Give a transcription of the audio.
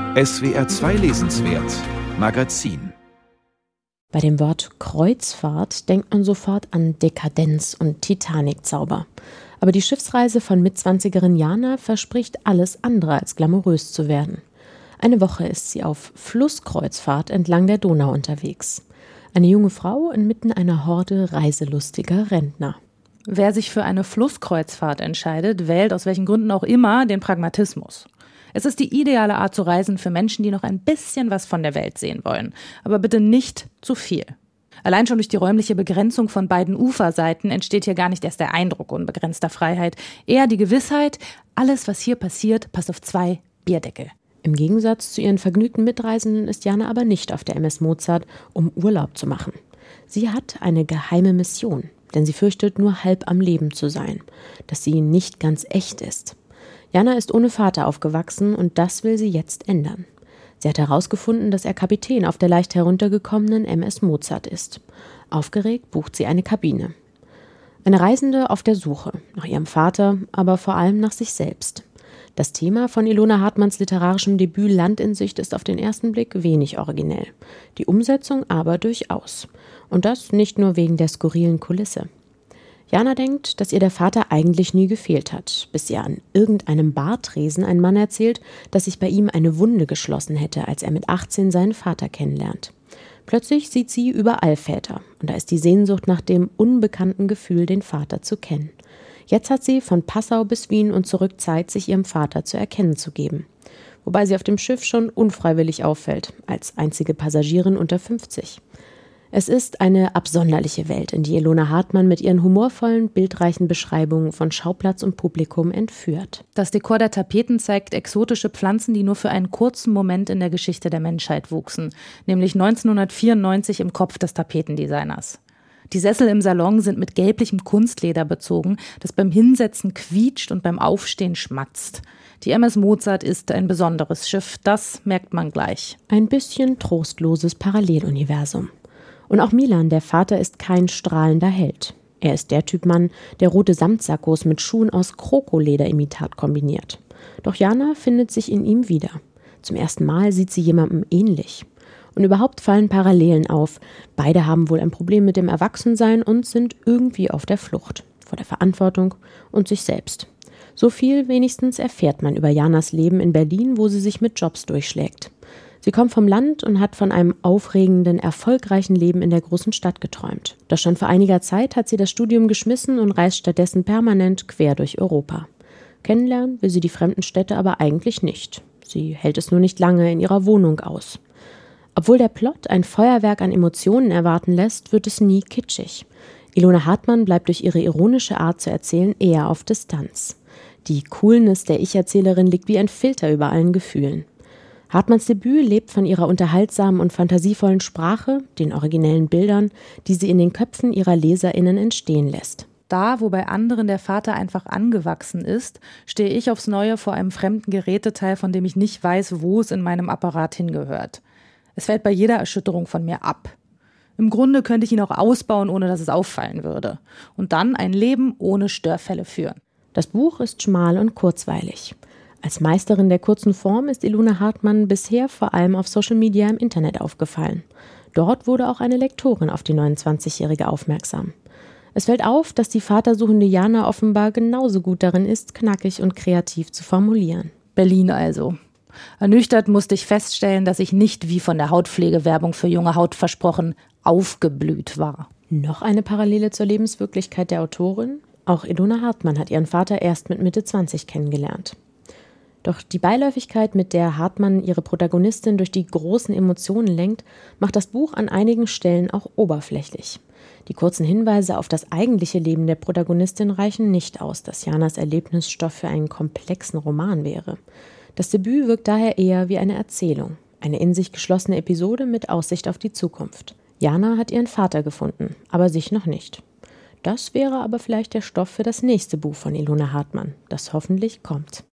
SWR 2 Lesenswert Magazin. Bei dem Wort Kreuzfahrt denkt man sofort an Dekadenz und Titanic-Zauber. Aber die Schiffsreise von Mitzwanzigerin Jana verspricht alles andere als glamourös zu werden. Eine Woche ist sie auf Flusskreuzfahrt entlang der Donau unterwegs. Eine junge Frau inmitten einer Horde reiselustiger Rentner. Wer sich für eine Flusskreuzfahrt entscheidet, wählt aus welchen Gründen auch immer den Pragmatismus. Es ist die ideale Art zu reisen für Menschen, die noch ein bisschen was von der Welt sehen wollen. Aber bitte nicht zu viel. Allein schon durch die räumliche Begrenzung von beiden Uferseiten entsteht hier gar nicht erst der Eindruck unbegrenzter Freiheit. Eher die Gewissheit, alles, was hier passiert, passt auf 2 Bierdeckel. Im Gegensatz zu ihren vergnügten Mitreisenden ist Jana aber nicht auf der MS Mozart, um Urlaub zu machen. Sie hat eine geheime Mission, denn sie fürchtet, nur halb am Leben zu sein, dass sie nicht ganz echt ist. Jana ist ohne Vater aufgewachsen und das will sie jetzt ändern. Sie hat herausgefunden, dass er Kapitän auf der leicht heruntergekommenen MS Mozart ist. Aufgeregt bucht sie eine Kabine. Eine Reisende auf der Suche, nach ihrem Vater, aber vor allem nach sich selbst. Das Thema von Ilona Hartmanns literarischem Debüt Land in Sicht ist auf den ersten Blick wenig originell. Die Umsetzung aber durchaus. Und das nicht nur wegen der skurrilen Kulisse. Jana denkt, dass ihr der Vater eigentlich nie gefehlt hat, bis ihr an irgendeinem Bartresen ein Mann erzählt, dass sich bei ihm eine Wunde geschlossen hätte, als er mit 18 seinen Vater kennenlernt. Plötzlich sieht sie überall Väter und da ist die Sehnsucht nach dem unbekannten Gefühl, den Vater zu kennen. Jetzt hat sie von Passau bis Wien und zurück Zeit, sich ihrem Vater zu erkennen zu geben. Wobei sie auf dem Schiff schon unfreiwillig auffällt, als einzige Passagierin unter 50. Es ist eine absonderliche Welt, in die Ilona Hartmann mit ihren humorvollen, bildreichen Beschreibungen von Schauplatz und Publikum entführt. Das Dekor der Tapeten zeigt exotische Pflanzen, die nur für einen kurzen Moment in der Geschichte der Menschheit wuchsen, nämlich 1994 im Kopf des Tapetendesigners. Die Sessel im Salon sind mit gelblichem Kunstleder bezogen, das beim Hinsetzen quietscht und beim Aufstehen schmatzt. Die MS Mozart ist ein besonderes Schiff, das merkt man gleich. Ein bisschen trostloses Paralleluniversum. Und auch Milan, der Vater, ist kein strahlender Held. Er ist der Typ Mann, der rote Samtsakkos mit Schuhen aus Krokolederimitat kombiniert. Doch Jana findet sich in ihm wieder. Zum ersten Mal sieht sie jemandem ähnlich. Und überhaupt fallen Parallelen auf. Beide haben wohl ein Problem mit dem Erwachsensein und sind irgendwie auf der Flucht. Vor der Verantwortung und sich selbst. So viel wenigstens erfährt man über Janas Leben in Berlin, wo sie sich mit Jobs durchschlägt. Sie kommt vom Land und hat von einem aufregenden, erfolgreichen Leben in der großen Stadt geträumt. Doch schon vor einiger Zeit hat sie das Studium geschmissen und reist stattdessen permanent quer durch Europa. Kennenlernen will sie die fremden Städte aber eigentlich nicht. Sie hält es nur nicht lange in ihrer Wohnung aus. Obwohl der Plot ein Feuerwerk an Emotionen erwarten lässt, wird es nie kitschig. Ilona Hartmann bleibt durch ihre ironische Art zu erzählen eher auf Distanz. Die Coolness der Ich-Erzählerin liegt wie ein Filter über allen Gefühlen. Hartmanns Debüt lebt von ihrer unterhaltsamen und fantasievollen Sprache, den originellen Bildern, die sie in den Köpfen ihrer LeserInnen entstehen lässt. Da, wo bei anderen der Vater einfach angewachsen ist, stehe ich aufs Neue vor einem fremden Geräteteil, von dem ich nicht weiß, wo es in meinem Apparat hingehört. Es fällt bei jeder Erschütterung von mir ab. Im Grunde könnte ich ihn auch ausbauen, ohne dass es auffallen würde. Und dann ein Leben ohne Störfälle führen. Das Buch ist schmal und kurzweilig. Als Meisterin der kurzen Form ist Ilona Hartmann bisher vor allem auf Social Media im Internet aufgefallen. Dort wurde auch eine Lektorin auf die 29-Jährige aufmerksam. Es fällt auf, dass die vatersuchende Jana offenbar genauso gut darin ist, knackig und kreativ zu formulieren. Berlin also. Ernüchtert musste ich feststellen, dass ich nicht, wie von der Hautpflegewerbung für junge Haut versprochen, aufgeblüht war. Noch eine Parallele zur Lebenswirklichkeit der Autorin? Auch Ilona Hartmann hat ihren Vater erst mit Mitte 20 kennengelernt. Doch die Beiläufigkeit, mit der Hartmann ihre Protagonistin durch die großen Emotionen lenkt, macht das Buch an einigen Stellen auch oberflächlich. Die kurzen Hinweise auf das eigentliche Leben der Protagonistin reichen nicht aus, dass Janas Erlebnis Stoff für einen komplexen Roman wäre. Das Debüt wirkt daher eher wie eine Erzählung, eine in sich geschlossene Episode mit Aussicht auf die Zukunft. Jana hat ihren Vater gefunden, aber sich noch nicht. Das wäre aber vielleicht der Stoff für das nächste Buch von Ilona Hartmann, das hoffentlich kommt.